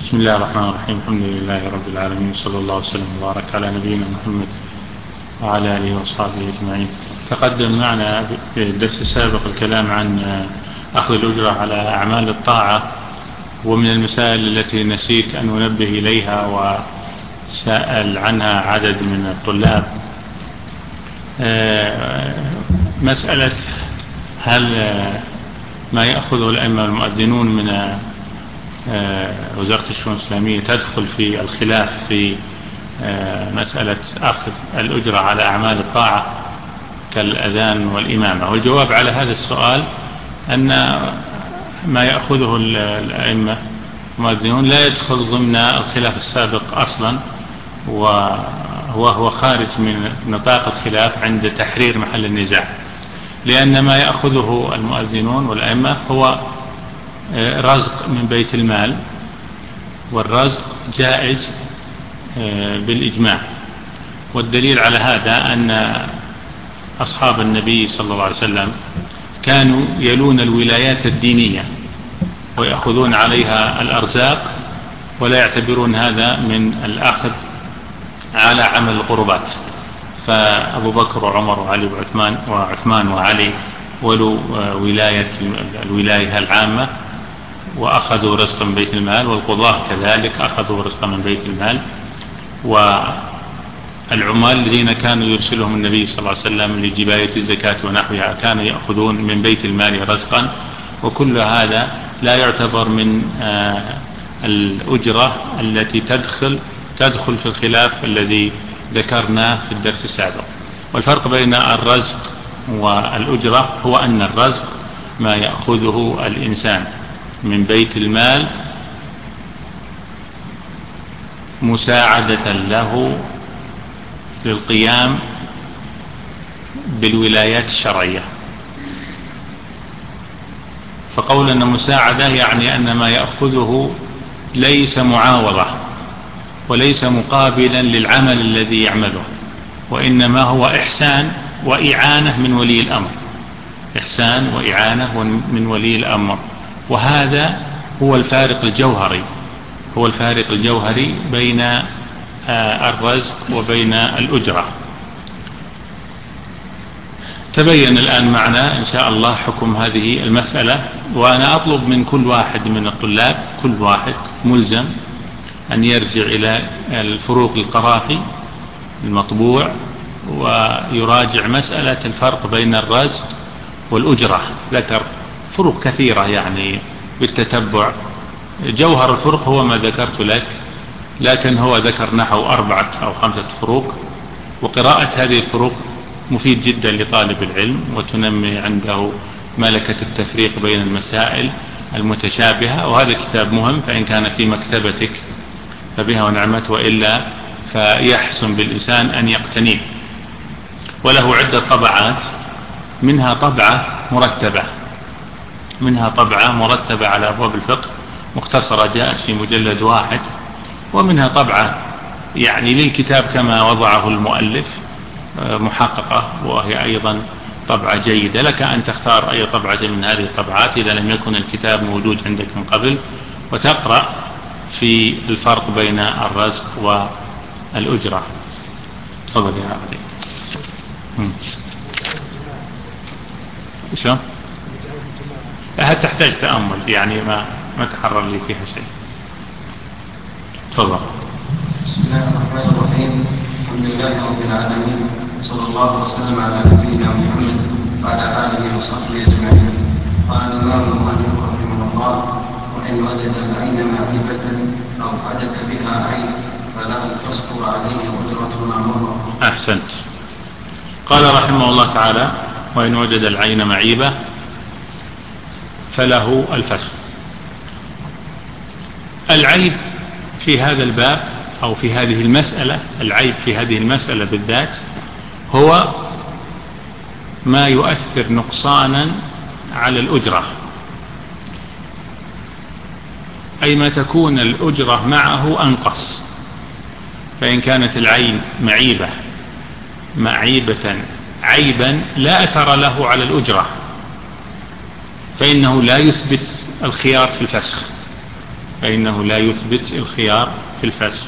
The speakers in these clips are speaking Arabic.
بسم الله الرحمن الرحيم. الحمد لله رب العالمين، صلى الله وسلم وبارك على نبينا محمد وعلى آله وصحبه أجمعين. تقدم معنا في الدرس السابق الكلام عن أخذ الأجرة على أعمال الطاعة، ومن المسائل التي نسيت أن أنبه إليها وسأل عنها عدد من الطلاب مسألة هل ما يأخذه الأئمة والمؤذنون من وزارة الشؤون الإسلامية تدخل في الخلاف في مسألة أخذ الأجرة على أعمال الطاعة كالأذان والإمامة؟ والجواب على هذا السؤال أن ما يأخذه الأئمة والمؤذنون لا يدخل ضمن الخلاف السابق أصلا، وهو خارج من نطاق الخلاف عند تحرير محل النزاع، لأن ما يأخذه المؤذنون والأئمة هو رزق من بيت المال، والرزق جائز بالإجماع. والدليل على هذا أن أصحاب النبي صلى الله عليه وسلم كانوا يلون الولايات الدينية ويأخذون عليها الأرزاق، ولا يعتبرون هذا من الأخذ على عمل القربات. فأبو بكر وعمر وعلي وعثمان وعلي ولوا الولاية العامة وأخذوا رزقا من بيت المال، والقضاة كذلك أخذوا رزقا من بيت المال، والعمال الذين كانوا يرسلهم النبي صلى الله عليه وسلم لجباية الزكاة ونحوها كانوا يأخذون من بيت المال رزقا. وكل هذا لا يعتبر من الأجرة التي تدخل في الخلاف الذي ذكرناه في الدرس السابق. والفرق بين الرزق والأجرة هو أن الرزق ما يأخذه الإنسان من بيت المال مساعدة له للقيام بالولايات الشرعية. فقول أن مساعدة يعني أن ما يأخذه ليس معاوضة وليس مقابلا للعمل الذي يعمله، وإنما هو إحسان وإعانة من ولي الأمر، إحسان وإعانة من ولي الأمر. وهذا هو الفارق الجوهري بين الرزق وبين الأجرة. تبين الآن معنا إن شاء الله حكم هذه المسألة. وأنا أطلب من كل واحد من الطلاب، كل واحد ملزم أن يرجع إلى الفروق القرافي المطبوع ويراجع مسألة الفرق بين الرزق والأجرة. ذكر فروق كثيرة يعني بالتتبع. جوهر الفروق هو ما ذكرت لك، لكن هو ذكر نحو 4 أو 5 فروق، وقراءة هذه الفروق مفيد جدا لطالب العلم وتنمي عنده ملكة التفريق بين المسائل المتشابهة. وهذا كتاب مهم، فإن كان في مكتبتك فبها ونعمت، وإلا فيحسن بالإنسان أن يقتنيه. وله عدة طبعات، منها طبعة مرتبة على أبواب الفقه مختصرة جاءت في مجلد واحد، ومنها طبعة يعني للكتاب كما وضعه المؤلف محققة، وهي أيضا طبعة جيدة. لك أن تختار أي طبعة من هذه الطبعات إذا لم يكن الكتاب موجود عندك من قبل، وتقرأ في الفرق بين الرزق والأجرة. تفضل يا علي. شو؟ هل تحتاج تأمل يعني ما تحرر لي فيها شيء. تفضل. بسم الله الرحمن الرحيم. الحمد لله رب العالمين، صلى الله وسلم على نبينا محمد وعلى آله وصحبه أجمعين. قال الإمام المؤلف رحمه الله: وإن وجد العين معيبة أو حدث بها عين فله الفسق عليه أجرة ما مر. أحسنت. قال رحمه الله تعالى: وإن وجد العين معيبة فله الفسق. العيب في هذا الباب أو في هذه المسألة، العيب في هذه المسألة بالذات هو ما يؤثر نقصانا على الأجرة، أي ما تكون الأجرة معه أنقص. فإن كانت العين معيبة عيبا لا أثر له على الأجرة، فإنه لا يثبت الخيار في الفسخ، فإنه لا يثبت الخيار في الفسخ.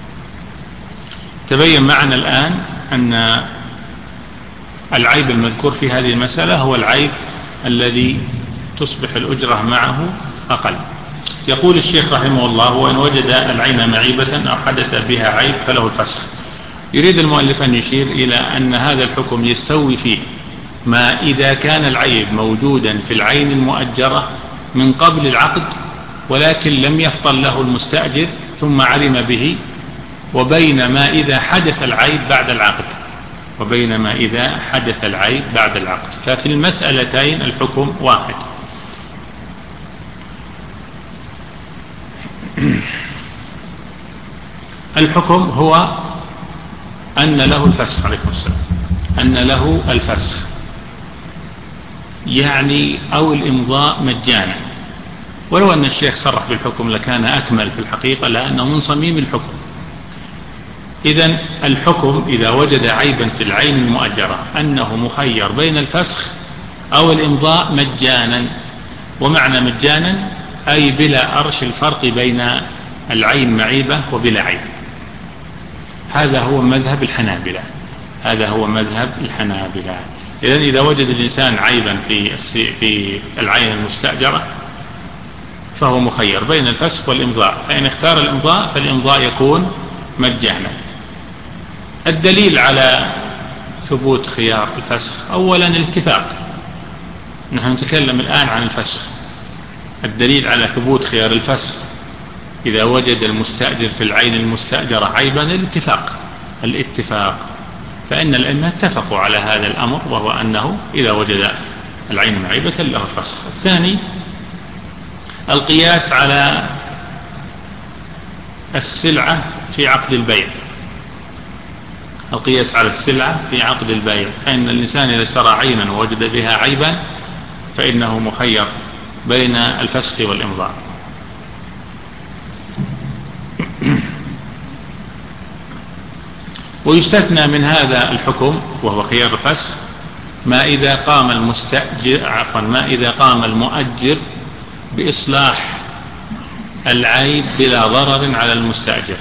تبين معنا الآن أن العيب المذكور في هذه المسألة هو العيب الذي تصبح الأجرة معه أقل. يقول الشيخ رحمه الله: وإن وجد العين معيبة أو حدث بها عيب فله الفسخ. يريد المؤلف أن يشير إلى أن هذا الحكم يستوي فيه ما إذا كان العيب موجودا في العين المؤجرة من قبل العقد ولكن لم يفطن له المستأجر ثم علم به، وبين ما إذا حدث العيب بعد العقد، ففي المسألتين الحكم واحد. الحكم هو أن له الفسخ، عليكم السلام، أن له الفسخ يعني أو الإمضاء مجانا. ولو أن الشيخ صرح بالحكم لكان أكمل في الحقيقة، لأنه من صميم الحكم. إذن الحكم إذا وجد عيبا في العين المؤجرة أنه مخير بين الفسخ أو الإمضاء مجانا. ومعنى مجانا أي بلا أرش الفرق بين العين معيبة وبلا عيب. هذا هو مذهب الحنابلة. إذن إذا وجد الإنسان عيبا في العين المستأجرة فهو مخير بين الفسخ والإمضاء، فإن اختار الإمضاء فالإمضاء يكون مجانا. الدليل على ثبوت خيار الفسخ أولا الاتفاق. نحن نتكلم الآن عن الفسخ. الدليل على ثبوت خيار الفسخ إذا وجد المستأجر في العين المستأجرة عيبا الاتفاق، فإن الأئمة اتفقوا على هذا الأمر، وهو أنه إذا وجد العين معيبة له الفسخ. الثاني القياس على السلعة في عقد البيع. فإن الإنسان إذا اشترى عينا ووجد بها عيبا فإنه مخير بين الفسخ والإمضاء. ويستثنى من هذا الحكم وهو خيار الفسخ ما إذا قام المؤجر بإصلاح العيب بلا ضرر على المستأجر.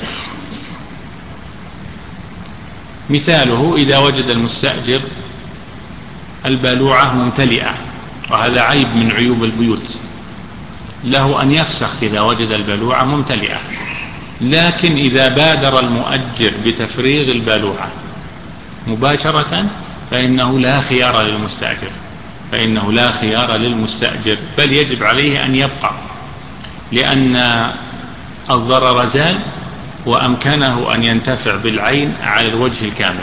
مثاله إذا وجد المستأجر البالوعة ممتلئة، وهذا عيب من عيوب البيوت، له أن يفسخ إذا وجد البالوعة ممتلئة. لكن إذا بادر المؤجر بتفريغ البالوعة مباشرة فإنه لا خيار للمستأجر، بل يجب عليه أن يبقى، لأن الضرر زال وأمكنه أن ينتفع بالعين على الوجه الكامل.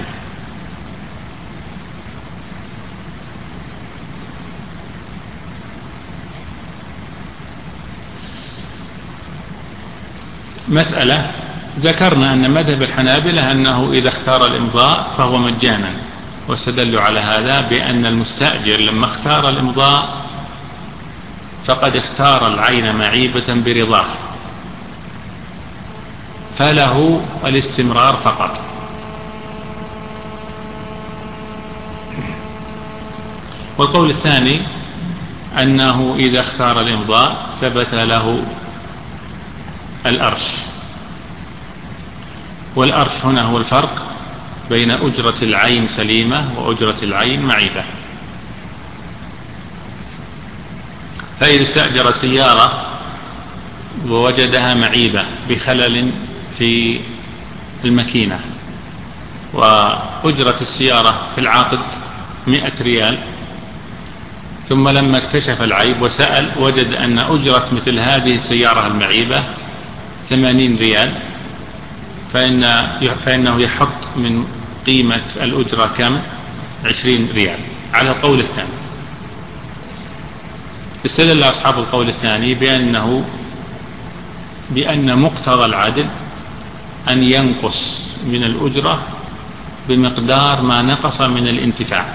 مسألة ذكرنا أن مذهب الحنابلة أنه إذا اختار الإمضاء فهو مجانا، واستدلوا على هذا بأن المستأجر لما اختار الإمضاء فقد اختار العين معيبة برضاه، فله الاستمرار فقط. والقول الثاني أنه إذا اختار الإمضاء ثبت له الأرش. والأرش هنا هو الفرق بين أجرة العين سليمة وأجرة العين معيبة. فإذا استأجر سيارة ووجدها معيبة بخلل في الماكينة، وأجرة السيارة في العقد 100 ريال، ثم لما اكتشف العيب وسأل وجد أن أجرة مثل هذه السيارة المعيبة 80 ريال، فإنه يحط من قيمة الأجرة كم؟ 20 ريال على القول الثاني. استدل أصحاب القول الثاني بأن مقتضى العدل أن ينقص من الأجرة بمقدار ما نقص من الانتفاع.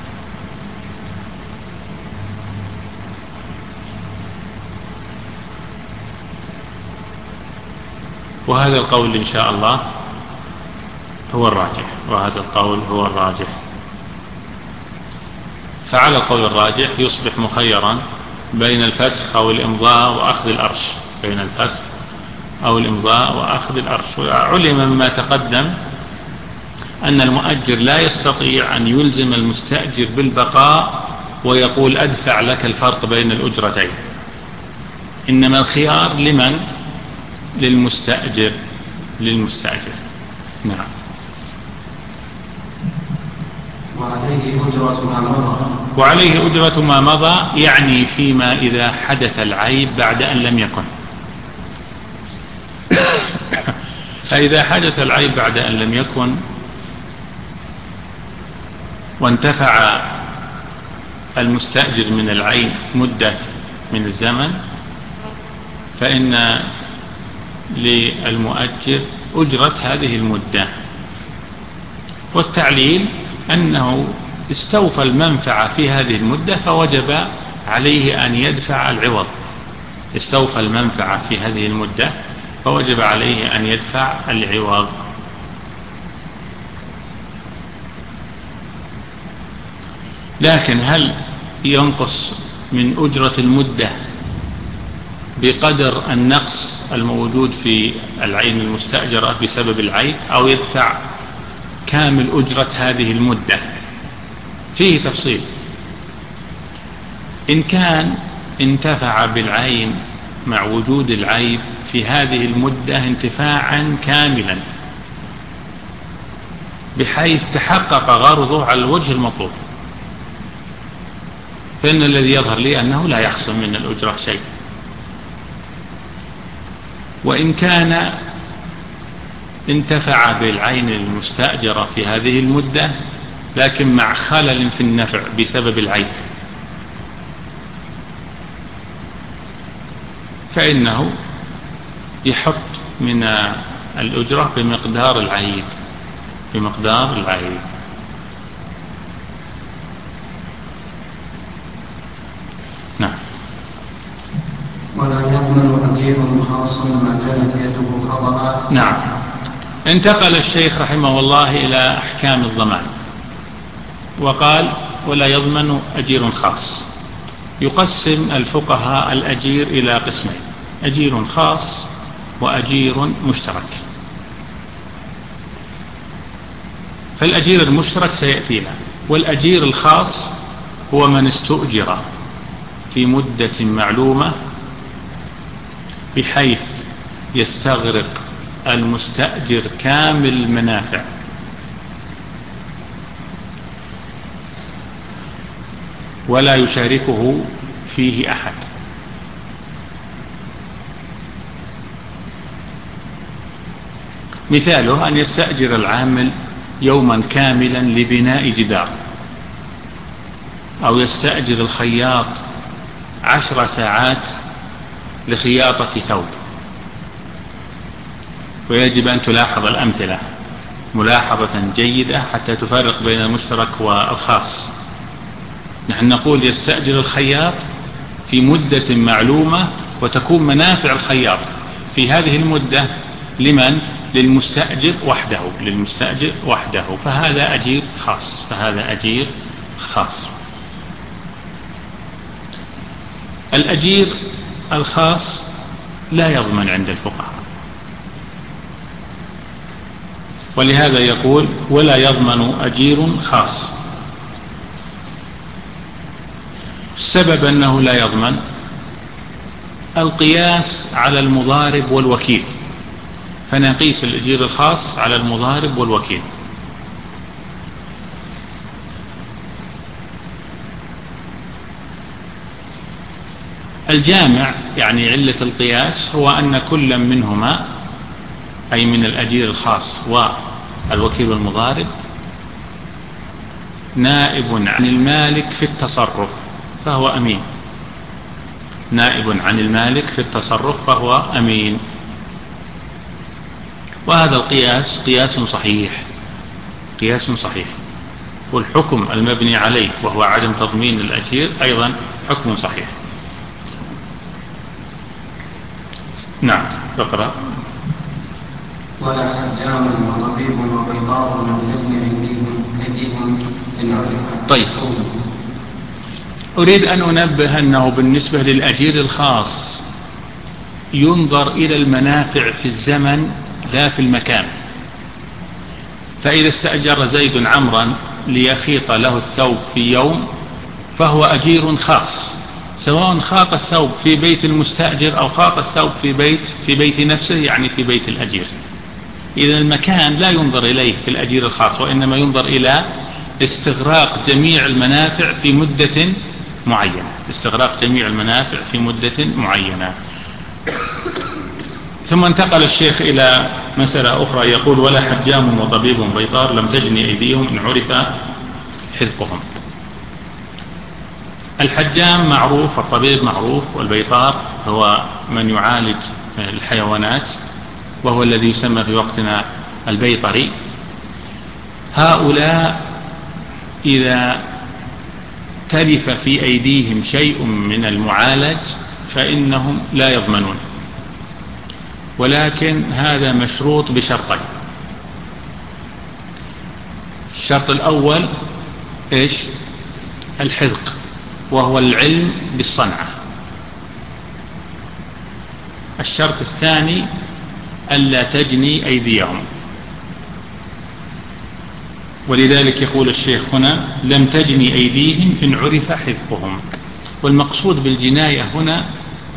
وهذا القول إن شاء الله هو الراجح، فعلى القول الراجح يصبح مخيرا بين الفسخ أو الإمضاء وأخذ الأرش، بين الفسخ أو الإمضاء وأخذ الأرش. علم مما تقدم أن المؤجر لا يستطيع أن يلزم المستأجر بالبقاء ويقول أدفع لك الفرق بين الأجرتين، إنما الخيار لمن؟ للمستأجر. نعم. وعليه أجرة ما مضى، يعني فيما إذا حدث العيب بعد أن لم يكن. فإذا حدث العيب بعد أن لم يكن وانتفع المستأجر من العين مدة من الزمن، فإن للمؤجر أجرة هذه المدة. والتعليل أنه استوفى المنفعة في هذه المدة فوجب عليه أن يدفع العوض. استوفى المنفعة في هذه المدة فوجب عليه أن يدفع العوض. لكن هل ينقص من أجرة المدة بقدر النقص الموجود في العين المستأجرة بسبب العيب، أو يدفع كامل أجرة هذه المدة؟ فيه تفصيل. إن كان انتفع بالعين مع وجود العيب في هذه المدة انتفاعا كاملا بحيث تحقق غرضه على الوجه المطلوب، فإن الذي يظهر لي أنه لا يخصم من الأجرة شيء. وإن كان انتفع بالعين المستأجرة في هذه المدة لكن مع خلل في النفع بسبب العيب، فإنه يحط من الأجرة بمقدار العيب. نعم. ولا يضمن أجير خاص ما كانت يده خطأ. نعم. انتقل الشيخ رحمه الله إلى أحكام الضمان وقال: ولا يضمن أجير خاص. يقسم الفقهاء الأجير إلى قسمين: أجير خاص وأجير مشترك. فالأجير المشترك سيأتينا، والأجير الخاص هو من استؤجر في مدة معلومة بحيث يستغرق المستأجر كامل المنافع، ولا يشاركه فيه أحد. مثاله أن يستأجر العامل يوما كاملا لبناء جدار، أو يستأجر الخياط 10 ساعات لخياطة ثوب. ويجب أن تلاحظ الأمثلة ملاحظة جيدة حتى تفرق بين المشترك والخاص. نحن نقول يستأجر الخياط في مدة معلومة وتكون منافع الخياط في هذه المدة لمن؟ للمستأجر وحده. فهذا أجير خاص. الأجير الخاص لا يضمن عند الفقهاء، ولهذا يقول: ولا يضمن أجير خاص. السبب أنه لا يضمن القياس على المضارب والوكيل، فنقيس الأجير الخاص على المضارب والوكيل. الجامع يعني علة القياس هو أن كل منهما، أي من الأجير الخاص والوكيل والمضارب، نائب عن المالك في التصرف فهو أمين. نائب عن المالك في التصرف فهو أمين. وهذا القياس قياس صحيح. والحكم المبني عليه وهو عدم تضمين الأجير أيضا حكم صحيح. نعم. اقرأ. ولا حجام وطبيب وقيطار من أيديهم إن عرف. طيب، أريد أن أنبه أنه بالنسبة للأجير الخاص ينظر إلى المنافع في الزمن لا في المكان. فإذا استأجر زيد عمرا ليخيط له الثوب في يوم فهو أجير خاص، سواء خاط الثوب في بيت المستأجر أو خاط الثوب في بيت نفسه، يعني في بيت الأجير. إذا المكان لا ينظر إليه في الأجير الخاص، وإنما ينظر إلى استغراق جميع المنافع في مدة معينة، استغراق جميع المنافع في مدة معينة. ثم انتقل الشيخ إلى مسألة أخرى، يقول: ولا حجام وطبيب بيطار لم تجني أيديهم إن عرف حذقهم. الحجام معروف، الطبيب معروف، والبيطار هو من يعالج الحيوانات وهو الذي يسمى في وقتنا البيطري. هؤلاء إذا تلف في أيديهم شيء من المعالج فإنهم لا يضمنون، ولكن هذا مشروط بشرطين. الشرط الأول إيش؟ الحذق، وهو العلم بالصنعة. الشرط الثاني ألا تجني أيديهم، ولذلك يقول الشيخ هنا: لم تجني أيديهم إن عرف حذقهم. والمقصود بالجناية هنا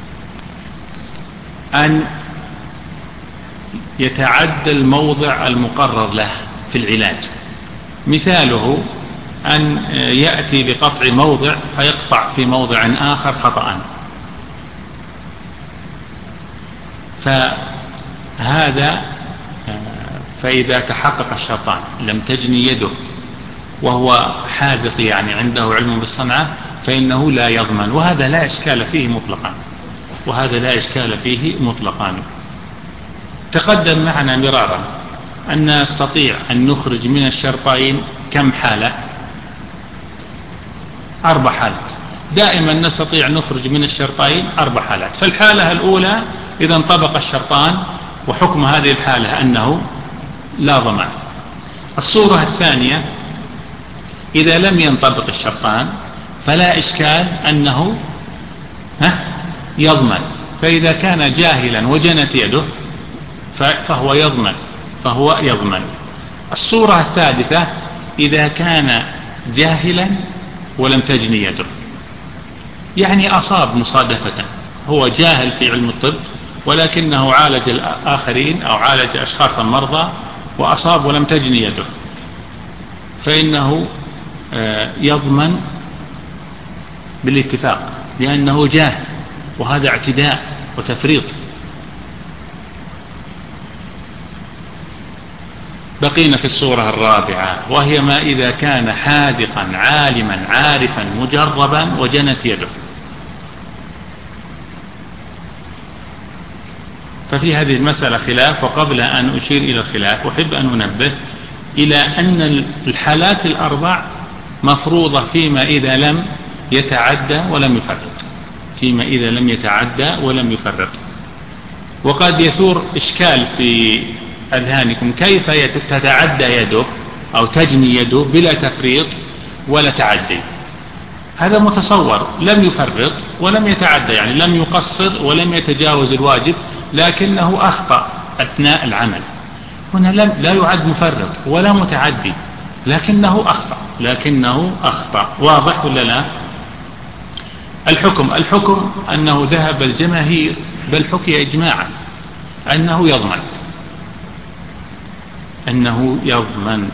أن يتعدى الموضع المقرر له في العلاج. مثاله أن يأتي بقطع موضع فيقطع في موضع آخر خطأ، فهذا فإذا تحقق الشرطان لم تجني يده وهو حاذق، يعني عنده علم بالصنعة، فإنه لا يضمن، وهذا لا إشكال فيه مطلقا، وهذا لا إشكال فيه مطلقا. تقدم معنا مرارا أن نستطيع أن نخرج من الشرطين كم حالة؟ 4 حالات. دائما نستطيع أن نخرج من الشرطين 4 حالات. فالحالة الأولى إذا انطبق الشرطان، وحكم هذه الحالة أنه لا ضمان. الصورة الثانية إذا لم ينطبق الشرطان فلا إشكال أنه يضمن، فإذا كان جاهلا وجنت يده فهو يضمن. الصورة الثالثة إذا كان جاهلا ولم تجني يده، يعني أصاب مصادفة، هو جاهل في علم الطب ولكنه عالج الآخرين أو عالج أشخاصا مرضى وأصاب ولم تجني يده، فإنه يضمن بالاتفاق، لأنه جاهل، وهذا اعتداء وتفريط. بقينا في الصورة الرابعة، وهي ما إذا كان حاذقا عالما عارفا مجربا وجنت يده. ففي هذه المسألة خلاف، وقبل أن أشير إلى الخلاف أحب أن أنبه إلى أن الحالات ال4 مفروضة فيما إذا لم يتعدى ولم يفرط، فيما إذا لم يتعدى ولم يفرط. وقد يثور إشكال في أذهانكم كيف تتعدى يده أو تجني يده بلا تفريط ولا تعدي. هذا متصور، لم يفرط ولم يتعدى، يعني لم يقصر ولم يتجاوز الواجب، لكنه أخطأ أثناء العمل. هنا لا يعد مفرط ولا متعدي، لكنه أخطأ. واضح ولا لا؟ الحكم أنه ذهب الجماهير، بل حكي إجماعا أنه يضمن.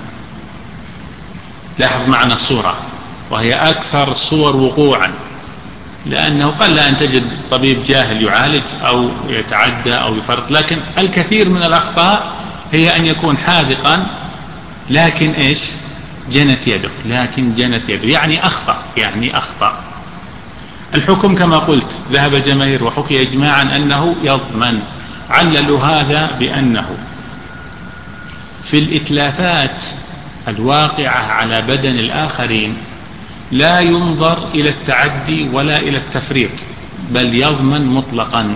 لاحظ معنا الصورة، وهي أكثر الصور وقوعا، لأنه قل أن تجد طبيب جاهل يعالج أو يتعدى أو يفرط، لكن الكثير من الأخطاء هي أن يكون حاذقا لكن إيش؟ جنت يده، يعني أخطأ. الحكم كما قلت ذهب الجماهير وحكي إجماعا أنه يضمن. عللوا هذا بأنه في الإتلافات الواقعة على بدن الآخرين لا ينظر إلى التعدي ولا إلى التفريط، بل يضمن مطلقا،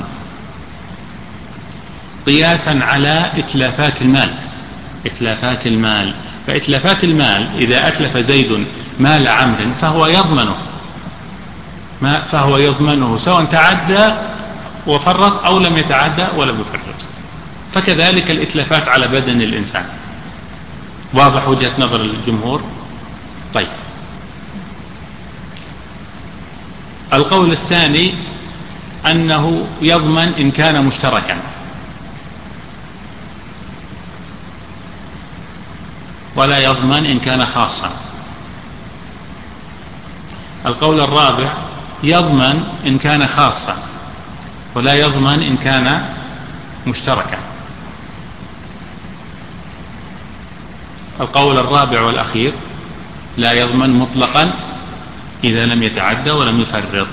قياسا على إتلافات المال. فإتلافات المال إذا أتلف زيد مال عمرو فهو يضمنه سواء تعدى وفرط أو لم يتعدى ولم يفرط. فكذلك الإتلافات على بدن الإنسان. واضح وجهة نظر الجمهور؟ طيب، القول الثاني أنه يضمن إن كان مشتركا، ولا يضمن إن كان خاصا. القول الرابع يضمن إن كان خاصا ولا يضمن إن كان مشتركا. القول الرابع والأخير لا يضمن مطلقا إذا لم يتعدى ولم يفرط.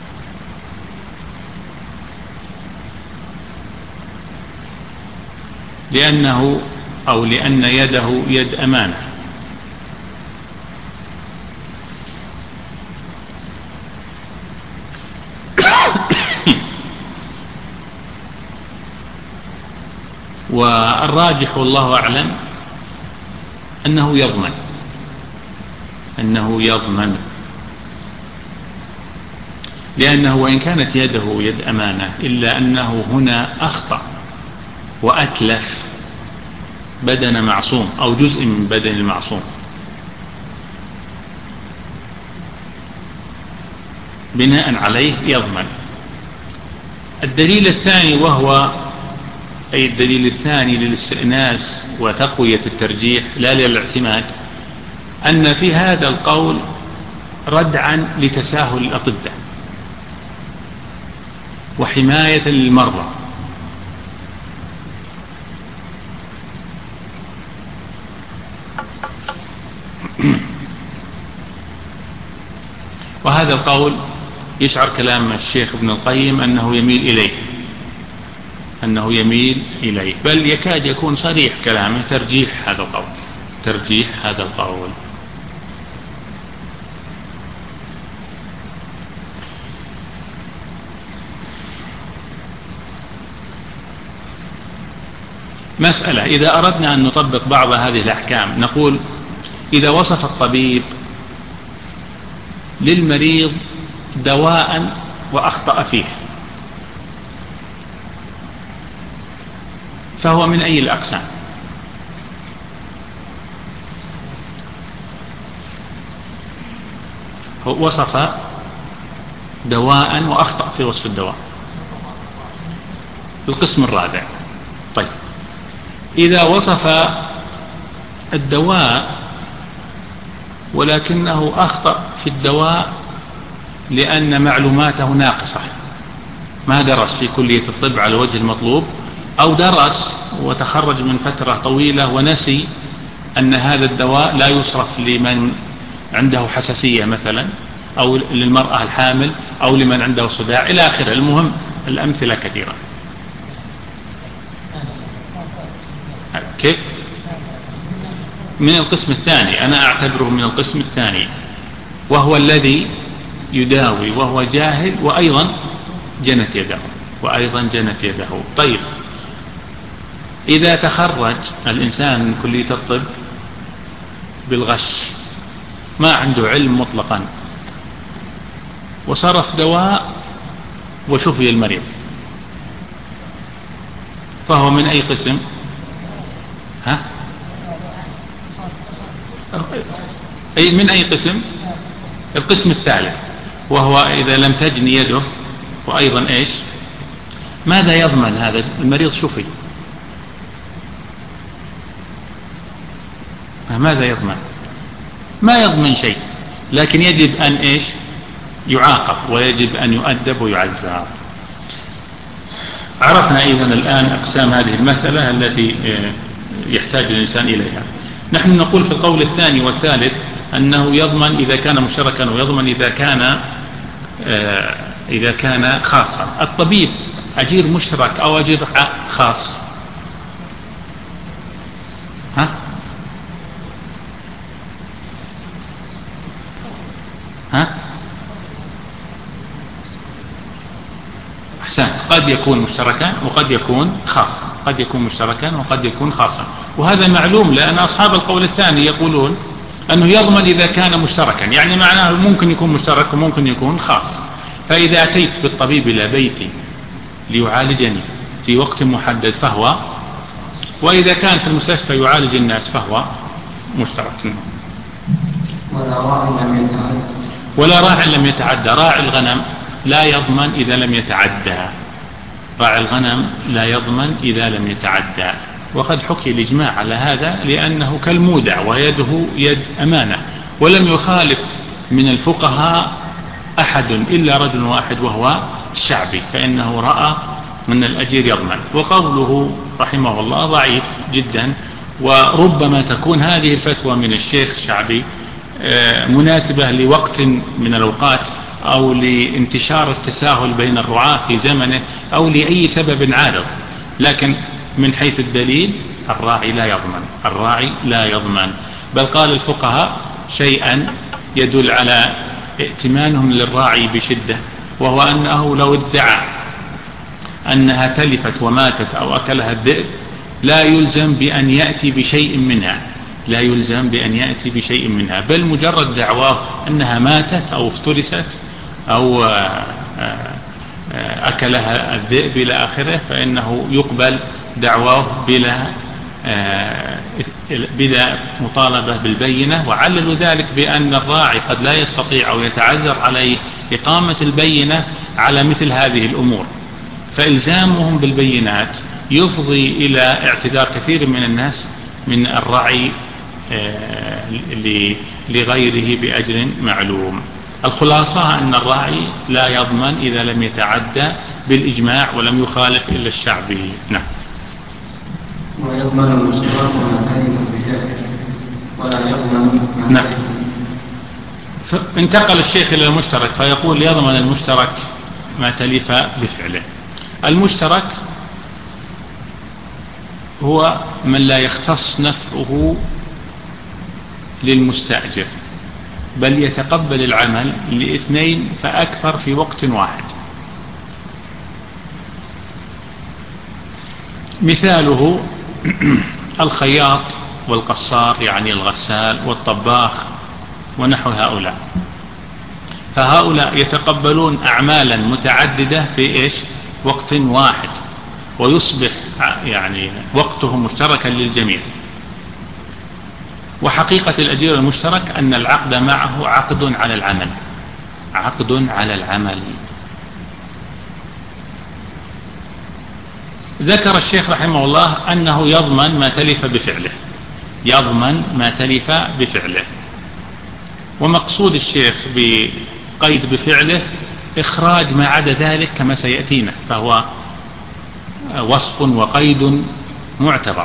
لأنه أو لأن يده يد أمانة. والراجح والله أعلم أنه يضمن، لأنه وإن كانت يده يد أمانة إلا أنه هنا أخطأ وأتلف بدن معصوم أو جزء من بدن المعصوم، بناء عليه يضمن. الدليل الثاني وهو أي الدليل الثاني للاستئناس وتقوية الترجيح لا للاعتماد، أن في هذا القول ردعا لتساهل الأطباء وحماية للمرضى. وهذا القول يشعر كلام الشيخ ابن القيم أنه يميل إليه، بل يكاد يكون صريح كلامه ترجيح هذا القول. مسألة: إذا أردنا أن نطبق بعض هذه الأحكام نقول إذا وصف الطبيب للمريض دواء وأخطأ فيه فهو من أي الأقسام؟ هو وصف دواء وأخطأ في وصف الدواء، القسم الرابع. طيب، إذا وصف الدواء ولكنه أخطأ في الدواء لأن معلوماته ناقصة، ما درس في كلية الطب على الوجه المطلوب، أو درس وتخرج من فترة طويلة ونسي أن هذا الدواء لا يصرف لمن عنده حساسية مثلا، أو للمرأة الحامل، أو لمن عنده صداع إلى آخره. المهم الأمثلة كثيرة. كيف؟ من القسم الثاني، أنا أعتبره من القسم الثاني، وهو الذي يداوي وهو جاهل وأيضا جنت يده. طيب، إذا تخرج الإنسان من كلية الطب بالغش، ما عنده علم مطلقا، وصرف دواء وشفي المريض، فهو من أي قسم؟ من أي قسم؟ القسم الثالث، وهو إذا لم تجن يده. وأيضا إيش؟ ماذا يضمن هذا المريض؟ شفي، ماذا يضمن؟ ما يضمن شيء، لكن يجب أن إيش؟ يعاقب، ويجب أن يؤدب ويعزر. عرفنا إذن الآن أقسام هذه المسألة التي يحتاج الإنسان إليها. نحن نقول في القول الثاني والثالث أنه يضمن إذا كان مشتركا، ويضمن إذا كان خاصا. الطبيب أجير مشترك أو أجير خاص؟ أحسن. قد يكون مشتركا وقد يكون خاصا، قد يكون مشتركا وقد يكون خاصا، وهذا معلوم، لأن أصحاب القول الثاني يقولون أنه يضمن إذا كان مشتركا، يعني معناه ممكن يكون مشترك وممكن يكون خاص. فإذا أتيت بالطبيب إلى بيتي ليعالجني في وقت محدد فهو، وإذا كان في المستشفى يعالج الناس فهو مشترك. ولا راع لم يتعدى. راعي الغنم لا يضمن إذا لم يتعدى. راعي الغنم لا يضمن إذا لم يتعدى، وقد حكي الإجماع على هذا لأنه كالمودع ويده يد أمانة. ولم يخالف من الفقهاء أحد إلا رجل واحد وهو الشعبي، فإنه رأى من الأجير يضمن. وقوله رحمه الله ضعيف جدا، وربما تكون هذه الفتوى من الشيخ الشعبي مناسبة لوقت من الأوقات، أو لانتشار التساهل بين الرعاة في زمنه، أو لأي سبب عارض، لكن من حيث الدليل الراعي لا يضمن. الراعي لا يضمن. بل قال الفقهاء شيئا يدل على ائتمانهم للراعي بشدة، وهو أنه لو ادعى أنها تلفت وماتت أو أكلها الذئب لا يلزم بأن يأتي بشيء منها، لا يلزم بأن يأتي بشيء منها، بل مجرد دعواه أنها ماتت أو افترست أو أكلها الذئب إلى آخره، فإنه يقبل دعواه بلا مطالبة بالبينة. وعللوا ذلك بأن الراعي قد لا يستطيع أو يتعذر عليه إقامة البينة على مثل هذه الأمور، فإلزامهم بالبينات يفضي إلى اعتذار كثير من الناس من الرعي لغيره بأجر معلوم. الخلاصة أن الراعي لا يضمن إذا لم يتعدى بالإجماع ولم يخالف إلا الشعبي. نعم. ويضمن المشترك ما تلف بفعله ولا يضمن ما نعم. انتقل الشيخ إلى المشترك فيقول يضمن المشترك ما تلف بفعله. المشترك هو من لا يختص نفعه للمستأجر، بل يتقبل العمل لاثنين فأكثر في وقت واحد. مثاله الخياط والقصار، يعني الغسال والطباخ ونحو هؤلاء، فهؤلاء يتقبلون أعمالا متعددة في وقت واحد، ويصبح يعني وقتهم مشتركا للجميع. وحقيقة الأجير المشترك أن العقد معه عقد على العمل، عقد على العمل. ذكر الشيخ رحمه الله أنه يضمن ما تلف بفعله، يضمن ما تلف بفعله. ومقصود الشيخ بقيد بفعله إخراج ما عدا ذلك كما سيأتينا، فهو وصف وقيد معتبر.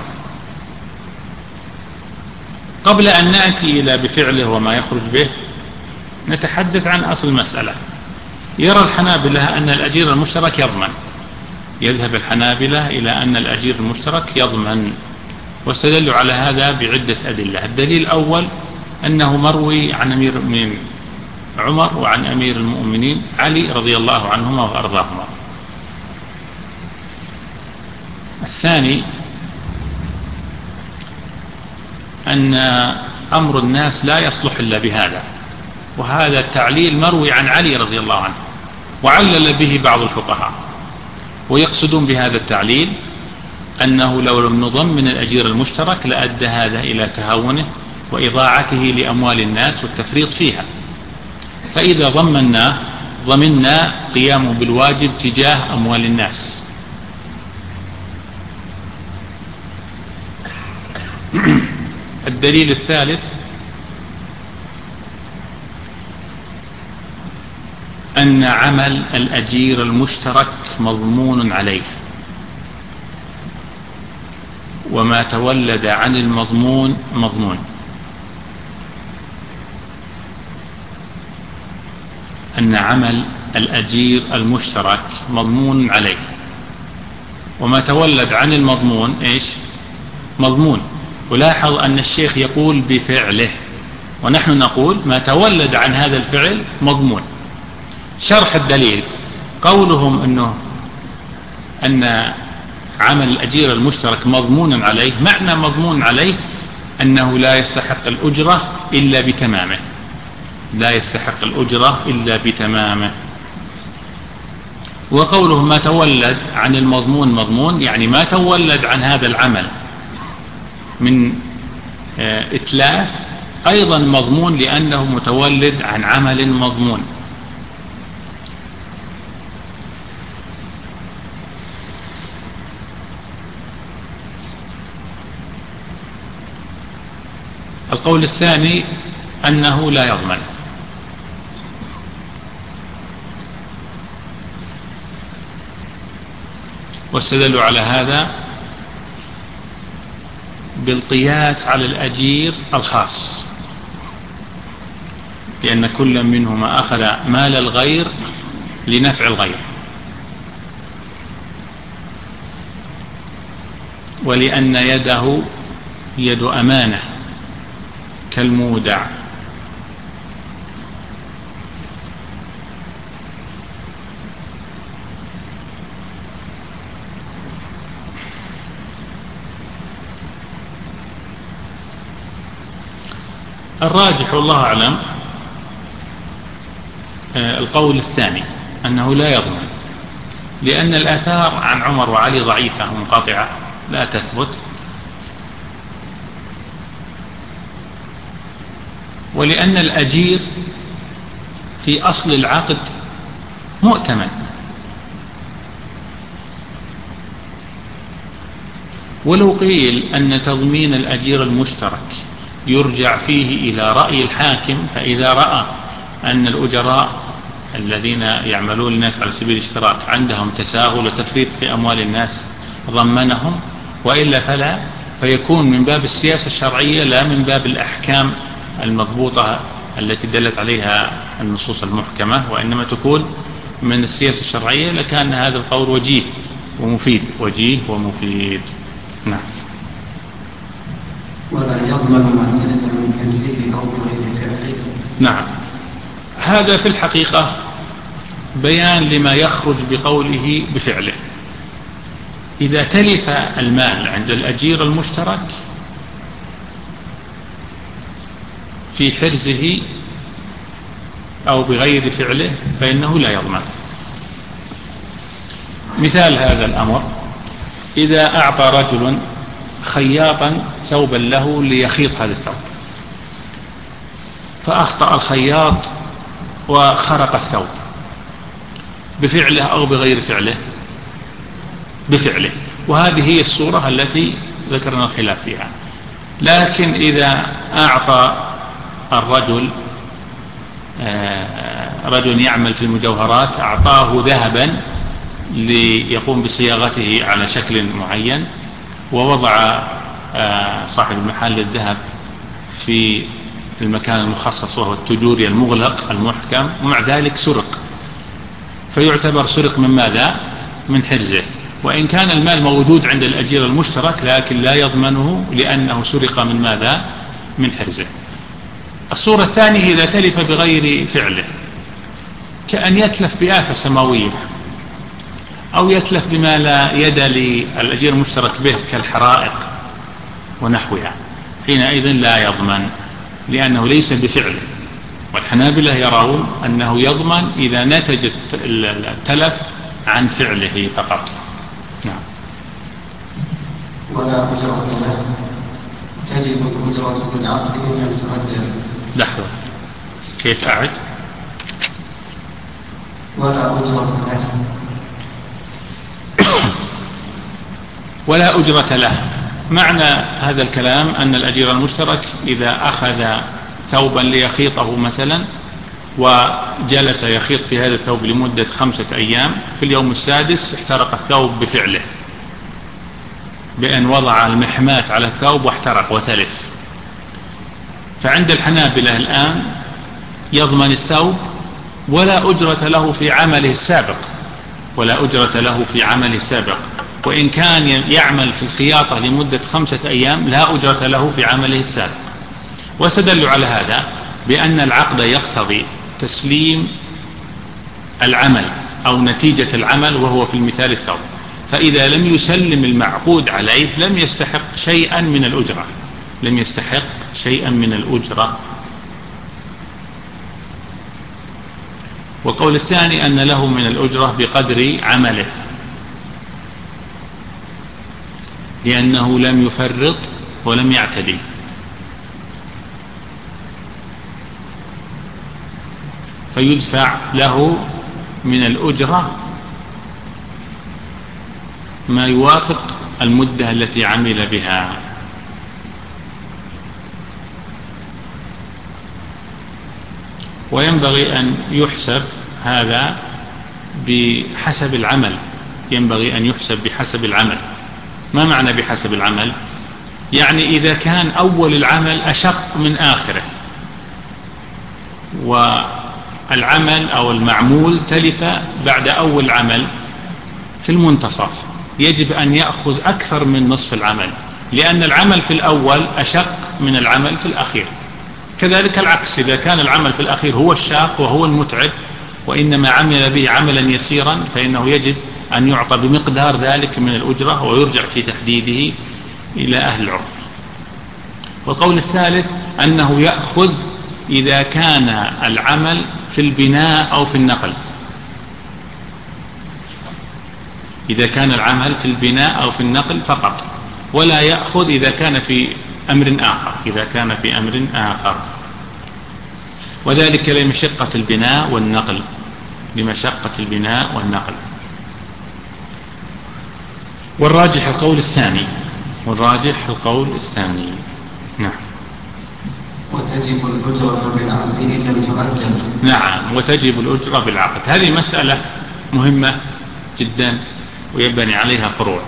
قبل أن نأتي إلى بفعله وما يخرج به نتحدث عن أصل المسألة. يرى الحنابلة أن الأجير المشترك يضمن، يذهب الحنابلة إلى أن الأجير المشترك يضمن، واستدلوا على هذا بعدة أدلة. الدليل الأول أنه مروي عن أمير المؤمنين عمر وعن أمير المؤمنين علي رضي الله عنهما وأرضاهما. الثاني أن أمر الناس لا يصلح إلا بهذا، وهذا التعليل مروي عن علي رضي الله عنه، وعلل به بعض الفقهاء، ويقصدون بهذا التعليل أنه لو لم نضمن الأجير المشترك لأدى هذا إلى تهاونه وإضاعته لأموال الناس والتفريط فيها، فإذا ضمنا قيامه بالواجب تجاه أموال الناس. الدليل الثالث أن عمل الأجير المشترك مضمون عليه، وما تولد عن المضمون مضمون. أن عمل الأجير المشترك مضمون عليه، وما تولد عن المضمون مضمون. ولاحظ أن الشيخ يقول بفعله، ونحن نقول ما تولد عن هذا الفعل مضمون. شرح الدليل قولهم أن عمل الأجير المشترك مضمون عليه، معنى مضمون عليه أنه لا يستحق الأجرة إلا بتمامه، لا يستحق الأجرة إلا بتمامه. وقوله ما تولد عن المضمون مضمون، يعني ما تولد عن هذا العمل من إتلاف أيضا مضمون، لأنه متولد عن عمل مضمون. القول الثاني أنه لا يضمن، واستدلوا على هذا بالقياس على الأجير الخاص، لأن كل منهما أخذ مال الغير لنفع الغير، ولأن يده يد أمانة كالمودع. الراجح والله أعلم القول الثاني أنه لا يضمن، لأن الآثار عن عمر وعلي ضعيفة ومنقطعة لا تثبت، ولأن الأجير في أصل العقد مؤتمن، ولو قيل أن تضمين الأجير المشترك يرجع فيه إلى رأي الحاكم، فإذا رأى أن الأجراء الذين يعملون الناس على سبيل الاشتراك عندهم تساهل وتفريط في أموال الناس ضمنهم، وإلا فلا، فيكون من باب السياسة الشرعية لا من باب الأحكام المضبوطة التي دلت عليها النصوص المحكمة، وإنما تكون من السياسة الشرعية، لكان هذا القول وجيه ومفيد، وجيه ومفيد. نعم. ولا يضمن من يلد من حرزه أو بغير فعله. نعم، هذا في الحقيقة بيان لما يخرج بقوله بفعله. إذا تلف المال عند الأجير المشترك في حرزه أو بغير فعله فإنه لا يضمن. مثال هذا الأمر: إذا أعطى رجل خياطا ثوبا له ليخيط هذا الثوب، فأخطأ الخياط وخرق الثوب، بفعله أو بغير فعله؟ بفعله، وهذه هي الصورة التي ذكرنا الخلاف فيها. لكن إذا أعطى الرجل رجل يعمل في المجوهرات، أعطاه ذهبا ليقوم بصياغته على شكل معين، ووضع صاحب المحل الذهب في المكان المخصص وهو التجوري المغلق المحكم، ومع ذلك سرق، فيعتبر سرق من ماذا؟ من حرزه، وإن كان المال موجود عند الأجير المشترك لكن لا يضمنه لأنه سرق من ماذا؟ من حرزه. الصورة الثانية إذا تلف بغير فعله، كأن يتلف بآفة سماوية، أو يتلف بما لا يد للأجير المشترك به كالحرائق ونحوها، حينئذ لا يضمن لأنه ليس بفعله. والحنابلة يرون أنه يضمن إذا نتج التلف عن فعله فقط. نعم. ولا أجرة له، تجب الأجرة بالعقد لم تؤجر. لحظة، كيف أعد؟ ولا أجرة له ولا أجرة له. معنى هذا الكلام أن الأجير المشترك إذا أخذ ثوبا ليخيطه مثلا، وجلس يخيط في هذا الثوب لمدة 5 أيام، في اليوم السادس احترق الثوب بفعله، بأن وضع المحمات على الثوب واحترق وتلف، فعند الحنابلة الآن يضمن الثوب ولا أجرة له في عمله السابق، ولا أجرة له في عمله السابق، وإن كان يعمل في الخياطة لمدة 5 أيام لا أجرة له في عمله السابق. واستدلوا على هذا بأن العقد يقتضي تسليم العمل أو نتيجة العمل، وهو في المثال الثوب، فإذا لم يسلم المعقود عليه لم يستحق شيئا من الأجرة، لم يستحق شيئا من الأجرة. والقول الثاني أن له من الأجرة بقدر عمله، لأنه لم يفرط ولم يعتدي. فيدفع له من الأجرة ما يوافق المدة التي عمل بها. وينبغي أن يحسب هذا بحسب العمل، ينبغي أن يحسب بحسب العمل. ما معنى بحسب العمل؟ يعني إذا كان أول العمل أشق من آخره، والعمل أو المعمول تلف بعد أول عمل في المنتصف، يجب أن يأخذ أكثر من نصف العمل، لأن العمل في الأول أشق من العمل في الأخير. كذلك العكس، إذا كان العمل في الأخير هو الشاق وهو المتعب وإنما عمل به عملا يسيرا، فإنه يجب أن يعطى بمقدار ذلك من الأجرة، ويرجع في تحديده إلى أهل العرف. والقول الثالث أنه يأخذ إذا كان العمل في البناء أو في النقل، إذا كان العمل في البناء أو في النقل فقط، ولا يأخذ إذا كان في أمر آخر، إذا كان في أمر آخر، وذلك لمشقة البناء والنقل، لمشقة البناء والنقل. والراجح القول الثاني، والراجح القول الثاني. نعم. وتجب الأجرة بالعقد إن لم تؤجل. نعم، وتجب الأجرة بالعقد. هذه مسألة مهمة جدا ويبني عليها فروع.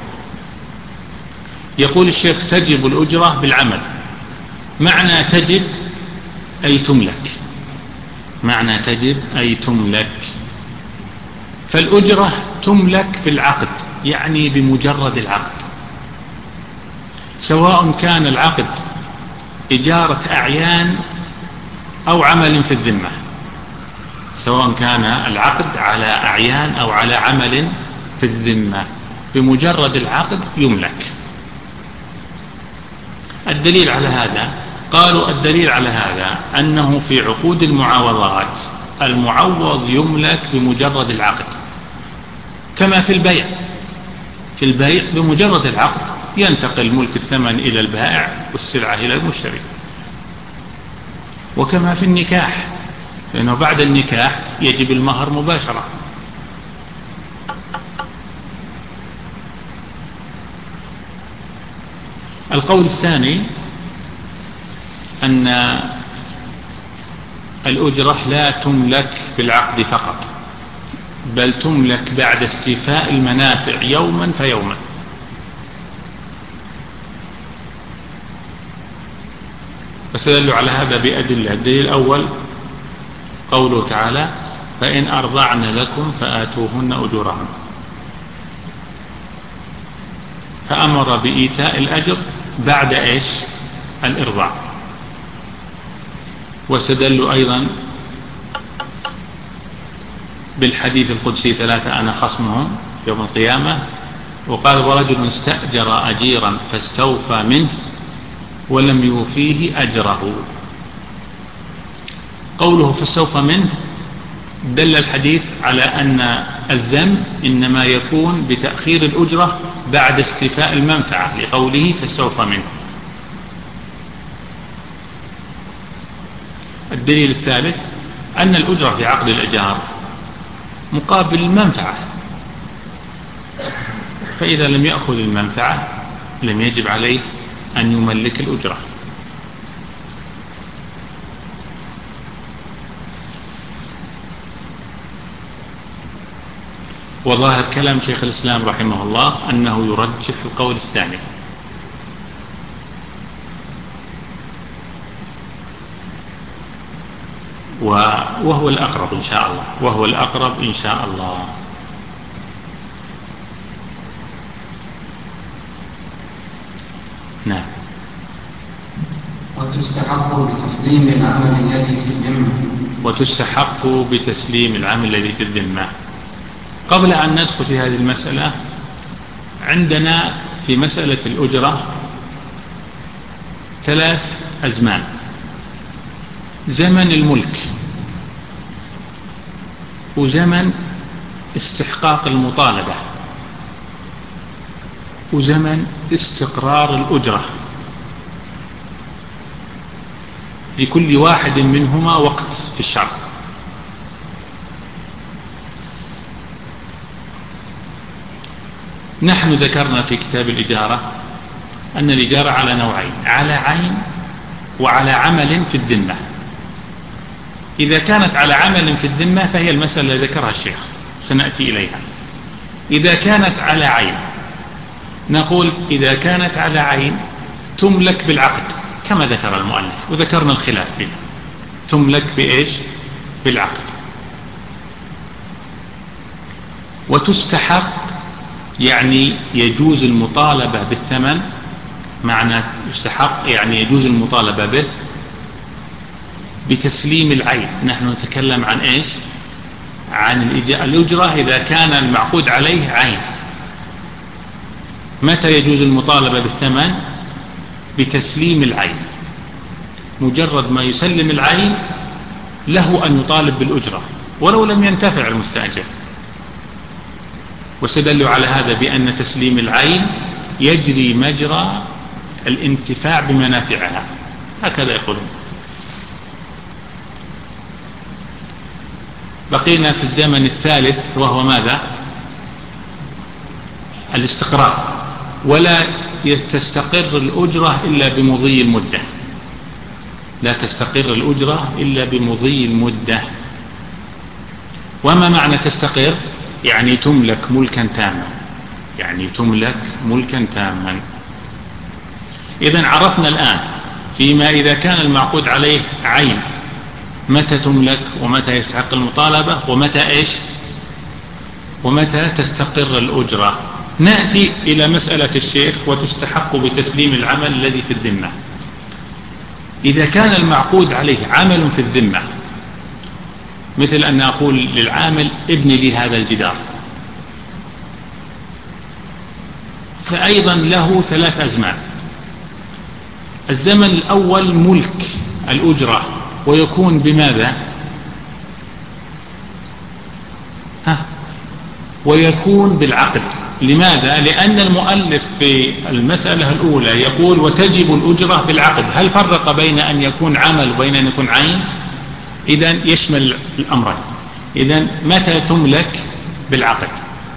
يقول الشيخ تجب الأجرة بالعمل. معنى تجب أي تملك، معنى تجب أي تملك. فالأجرة تملك بالعقد، يعني بمجرد العقد، سواء كان العقد إجارة أعيان أو عمل في الذمة، سواء كان العقد على أعيان أو على عمل في الذمة، بمجرد العقد يملك. الدليل على هذا، قالوا الدليل على هذا أنه في عقود المعاوضات المعوض يملك بمجرد العقد، كما في البيع. في البيع بمجرد العقد ينتقل ملك الثمن إلى البائع والسلعة إلى المشتري. وكما في النكاح، لأنه بعد النكاح يجب المهر مباشرة. القول الثاني أن الأجرة لا تملك بالعقد فقط، بل تملك بعد استيفاء المنافع يوما فيوما. فسدلوا على هذا بأدلة. الدليل الأول قوله تعالى فإن أرضعن لكم فآتوهن أجورهن، فأمر بإيتاء الأجر بعد إيش؟ الإرضاع. واستدلوا أيضا بالحديث القدسي ثلاثة أنا خصمهم يوم القيامة، وقال ورجل استأجر أجيرا فاستوفى منه ولم يوفيه أجره. قوله فاستوفى منه دل الحديث على أن الذنب إنما يكون بتأخير الأجرة بعد استيفاء المنفعة، لقوله فاستوفى منه. الدليل الثالث أن الأجرة في عقد الإيجار مقابل المنفعة، فإذا لم يأخذ المنفعة لم يجب عليه أن يملك الأجرة. وظاهر كلام شيخ الإسلام رحمه الله أنه يرجح القول الثاني. وهو الأقرب إن شاء الله، وهو الأقرب إن شاء الله. نعم. وتستحق بتسليم العمل الذي في الذمة. وتستحق بتسليم العمل الذي في الذمة. قبل أن ندخل في هذه المسألة، عندنا في مسألة الأجرة ثلاث أزمان: زمن الملك، وزمن استحقاق المطالبة وزمن استقرار الأجرة، لكل واحد منهما وقت في الشرع. نحن ذكرنا في كتاب الإجارة أن الإجارة على نوعين: على عين وعلى عمل في الذمة. إذا كانت على عمل في الذمة فهي المسألة التي ذكرها الشيخ، سنأتي إليها. إذا كانت على عين نقول إذا كانت على عين تملك بالعقد كما ذكر المؤلف، وذكرنا الخلاف فيها. تملك بإيش؟ بالعقد. وتستحق يعني يجوز المطالبة بالثمن، معنى يستحق يعني يجوز المطالبة به بتسليم العين. نحن نتكلم عن إيش؟ عن الأجرة إذا كان المعقود عليه عين. متى يجوز المطالبة بالثمن؟ بتسليم العين. مجرد ما يسلم العين له أن يطالب بالأجرة ولو لم ينتفع المستأجر. واستدلوا على هذا بأن تسليم العين يجري مجرى الانتفاع بمنافعها، هكذا يقولون. بقينا في الزمن الثالث وهو ماذا؟ الاستقرار. ولا تستقر الأجرة إلا بمضي المدة. لا تستقر الأجرة إلا بمضي المدة. وما معنى تستقر؟ يعني تملك ملكا تاما، يعني تملك ملكا تاما. إذن عرفنا الآن فيما إذا كان المعقود عليه عين متى تملك ومتى يستحق المطالبة ومتى إيش؟ ومتى تستقر الأجرة. نأتي إلى مسألة الشيخ وتستحق بتسليم العمل الذي في الذمة. إذا كان المعقود عليه عمل في الذمة، مثل أن أقول للعامل ابني لي هذا الجدار، فأيضا له 3 أزمان. الزمن الأول ملك الأجرة، ويكون بماذا؟ ويكون بالعقد. لماذا؟ لأن المؤلف في المسألة الأولى يقول وتجب الأجرة بالعقد. هل فرق بين أن يكون عمل وبين أن يكون عين؟ إذن يشمل الأمرين. إذن متى تملك؟ بالعقد.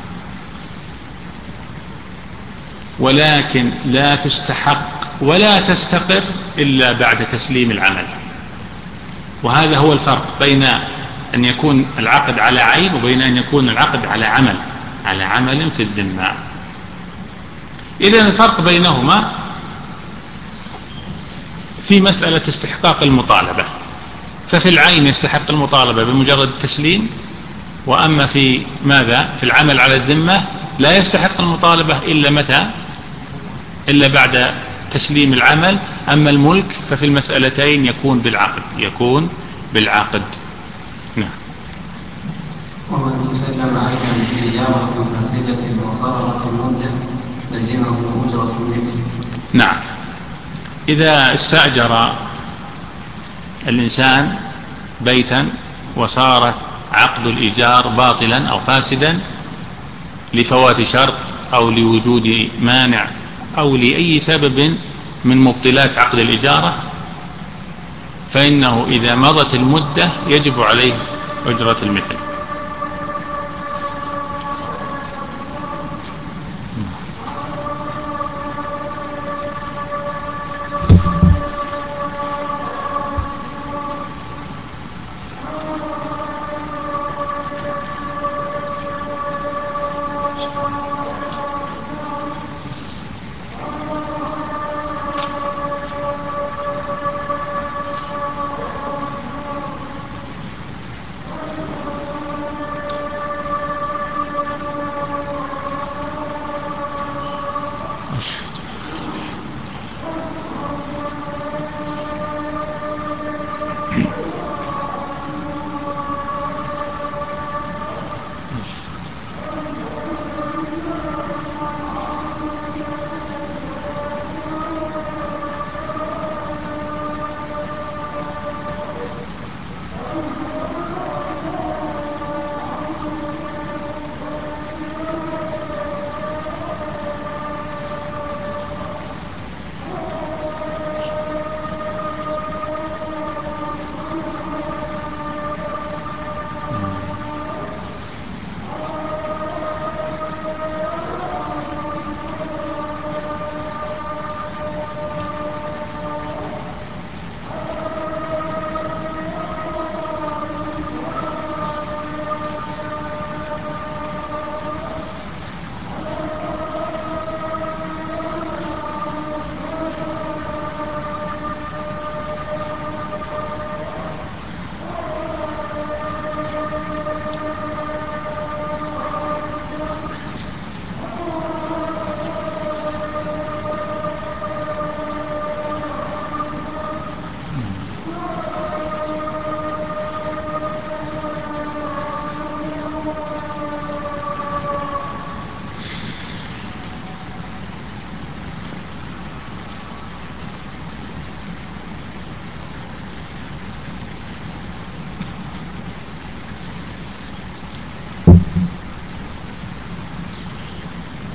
ولكن لا تستحق ولا تستقر إلا بعد تسليم العمل. وهذا هو الفرق بين أن يكون العقد على عين وبين أن يكون العقد على عمل، على عمل في الذمة. إذن الفرق بينهما في مسألة استحقاق المطالبة. ففي العين يستحق المطالبة بمجرد التسليم، وأما في ماذا؟ في العمل على الذمة لا يستحق المطالبة إلا متى؟ إلا بعد تسليم العمل. أما الملك ففي المسألتين يكون بالعقد، يكون بالعقد. نعم. ومن تسلم عينا في إجارة فاسدة وفرغت المدة لزمه أجرة المثل. نعم. إذا استأجر الإنسان بيتا وصار عقد الإيجار باطلا أو فاسدا لفوات شرط أو لوجود مانع أو لأي سبب من مبطلات عقد الإجارة، فإنه إذا مضت المدة يجب عليه أجرة المثل.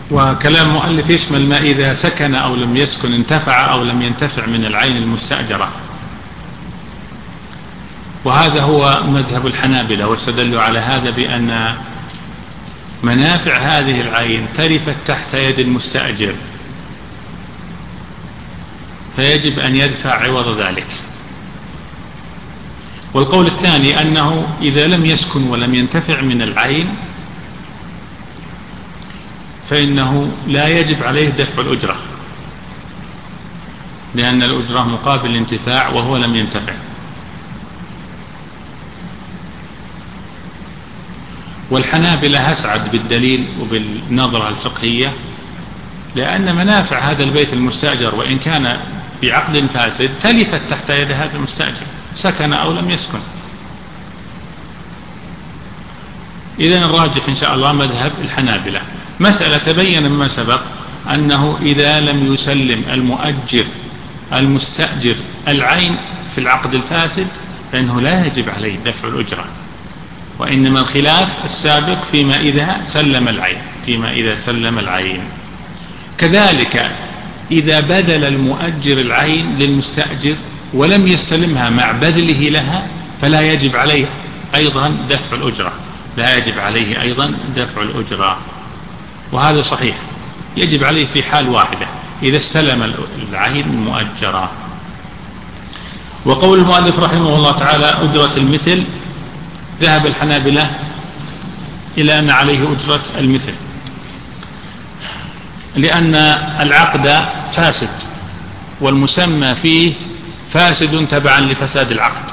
وكلام مؤلف يشمل ما إذا سكن أو لم يسكن، انتفع أو لم ينتفع من العين المستأجرة. وهذا هو مذهب الحنابلة، واستدلوا على هذا بأن منافع هذه العين ترفت تحت يد المستأجر، فيجب أن يدفع عوض ذلك. والقول الثاني أنه إذا لم يسكن ولم ينتفع من العين فإنه لا يجب عليه دفع الأجرة، لأن الأجرة مقابل الانتفاع وهو لم ينتفع. والحنابلة أسعد بالدليل وبالنظرة الفقهية، لأن منافع هذا البيت المستأجر وإن كان بعقد فاسد تلفت تحت يد هذا المستأجر سكن أو لم يسكن. إذن الراجح إن شاء الله مذهب الحنابلة. مسألة تبين مما سبق أنه إذا لم يسلم المؤجر المستأجر العين في العقد الفاسد فإنه لا يجب عليه دفع الأجرة، وإنما الخلاف السابق فيما إذا سلم العين. كذلك إذا بذل المؤجر العين للمستأجر ولم يستلمها مع بذله لها فلا يجب عليه أيضا دفع الأجرة، وهذا صحيح. يجب عليه في حال واحدة، إذا استلم العين المؤجرة. وقول المؤلف رحمه الله تعالى أجرة المثل، ذهب الحنابلة إلى أن عليه أجرة المثل، لأن العقد فاسد والمسمى فيه فاسد تبعا لفساد العقد،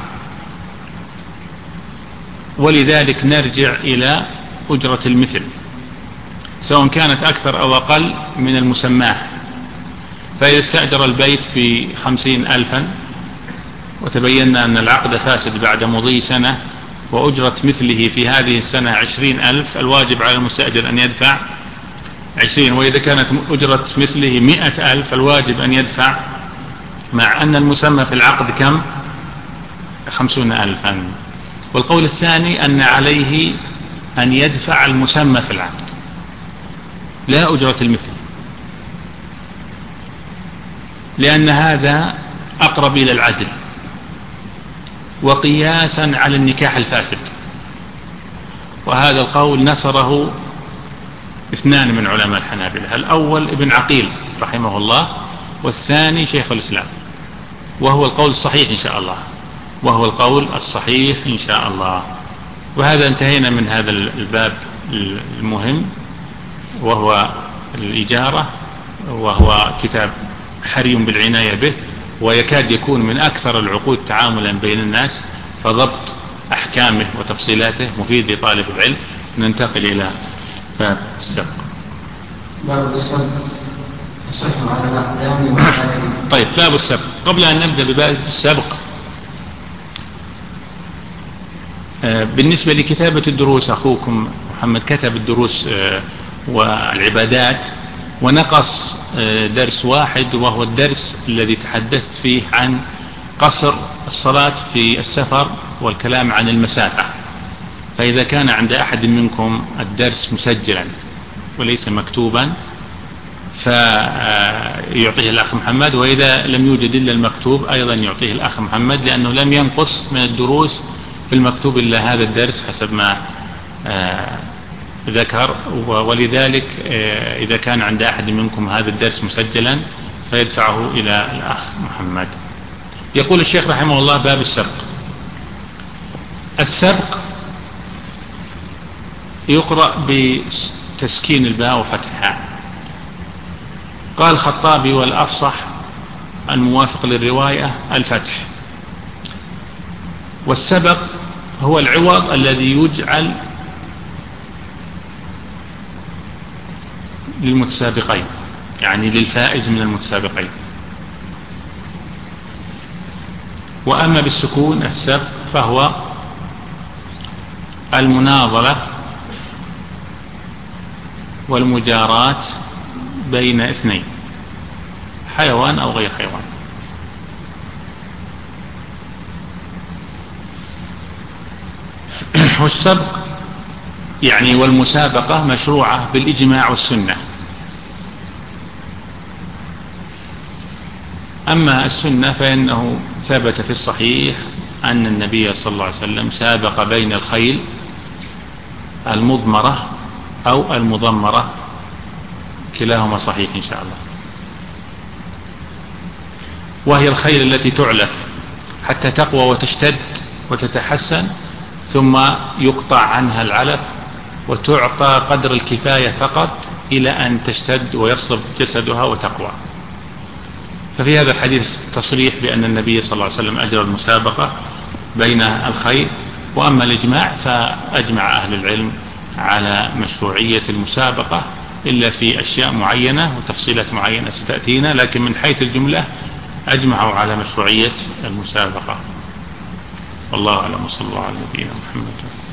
ولذلك نرجع إلى أجرة المثل سواء كانت أكثر أو أقل من المسماه. فإذا استأجر البيت ب50,000 وتبينا أن العقد فاسد بعد مضي سنة وأجرة مثله في هذه السنة 20,000، الواجب على المستأجر أن يدفع 20، وإذا كانت أجرة مثله 100,000 الواجب أن يدفع، مع أن المسمى في العقد كم؟ 50,000. والقول الثاني أن عليه أن يدفع المسمى في العقد لا أجرة المثل، لأن هذا أقرب إلى العدل وقياسا على النكاح الفاسد. وهذا القول نصره 2 من علماء الحنابلة، الأول ابن عقيل رحمه الله، والثاني شيخ الإسلام، وهو القول الصحيح إن شاء الله. وهذا انتهينا من هذا الباب المهم، وهو الإجارة، وهو كتاب حري بالعناية به، ويكاد يكون من أكثر العقود تعاملا بين الناس، فضبط أحكامه وتفصيلاته مفيد لطالب العلم. ننتقل إلى باب السبق. طيب، باب السبق. قبل أن نبدأ بباب السبق، بالنسبة لكتابة الدروس، أخوكم محمد كتب الدروس والعبادات، ونقص درس واحد، وهو الدرس الذي تحدثت فيه عن قصر الصلاة في السفر والكلام عن المسافة. فإذا كان عند أحد منكم الدرس مسجلا وليس مكتوبا فيعطيه الأخ محمد، وإذا لم يوجد إلا المكتوب أيضا يعطيه الأخ محمد، لأنه لم ينقص من الدروس في المكتوب إلا هذا الدرس حسب ما ذكر. ولذلك إذا كان عند أحد منكم هذا الدرس مسجلا فيدفعه إلى الأخ محمد. يقول الشيخ رحمه الله: باب السبق. السبق يقرأ بتسكين الباء وفتحها. قال الخطابي: والأفصح الموافق للرواية الفتح. والسبق هو العوض الذي يجعل للمتسابقين، يعني للفائز من المتسابقين. وأما بالسكون السبق فهو المناظرة والمجاراة بين اثنين، حيوان أو غير حيوان. والسبق يعني والمسابقة مشروعة بالإجماع والسنة، أما السنة فإنه ثبت في الصحيح أن النبي صلى الله عليه وسلم سابق بين الخيل المضمرة أو المضمرة، كلاهما صحيح إن شاء الله، وهي الخيل التي تعلف حتى تقوى وتشتد وتتحسن، ثم يقطع عنها العلف وتعطى قدر الكفاية فقط إلى أن تشتد ويصلب جسدها وتقوى. ففي هذا الحديث تصريح بأن النبي صلى الله عليه وسلم أجرى المسابقة بين الخيل. وأما الإجماع فأجمع أهل العلم على مشروعية المسابقة إلا في أشياء معينة وتفصيلات معينة ستأتينا، لكن من حيث الجملة أجمعوا على مشروعية المسابقة. والله أعلم، وصلى الله على نبينا محمد.